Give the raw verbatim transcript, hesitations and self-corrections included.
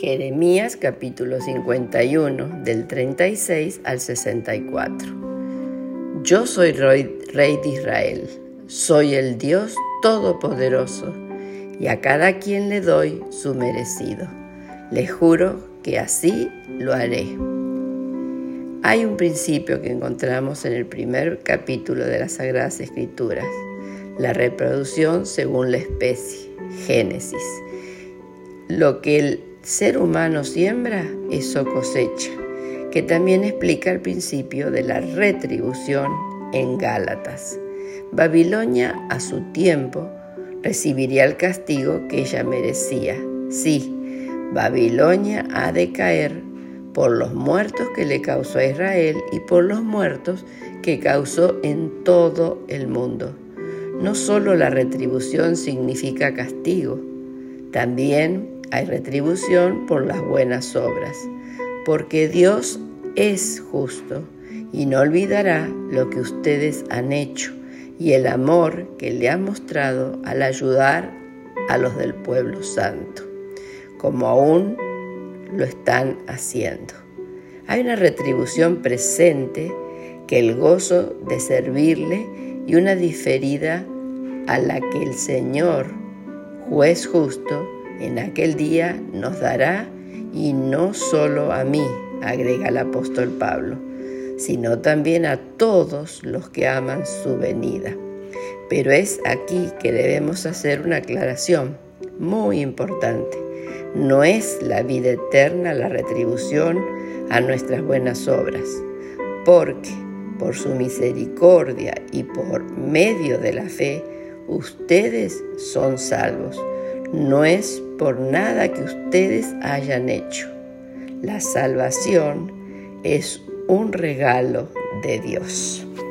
Jeremías capítulo cincuenta y uno, del treinta y seis al sesenta y cuatro. Yo soy rey, rey de Israel, soy el Dios Todopoderoso, y a cada quien le doy su merecido. Le juro que así lo haré. Hay un principio que encontramos en el primer capítulo de las Sagradas Escrituras, la reproducción según la especie, Génesis. Lo que el ser humano siembra, eso cosecha, que también explica el principio de la retribución en Gálatas. Babilonia, a su tiempo, recibiría el castigo que ella merecía. Sí, Babilonia ha de caer por los muertos que le causó a Israel y por los muertos que causó en todo el mundo. No solo la retribución significa castigo, también hay retribución por las buenas obras, porque Dios es justo y no olvidará lo que ustedes han hecho y el amor que le han mostrado al ayudar a los del pueblo santo, como aún lo están haciendo. Hay una retribución presente que el gozo de servirle y una diferida a la que el Señor, juez justo, en aquel día nos dará, y no solo a mí, agrega el apóstol Pablo, sino también a todos los que aman su venida. Pero es aquí que debemos hacer una aclaración muy importante. No es la vida eterna la retribución a nuestras buenas obras, porque por su misericordia y por medio de la fe, ustedes son salvos. No es por nada que ustedes hayan hecho. La salvación es un regalo de Dios.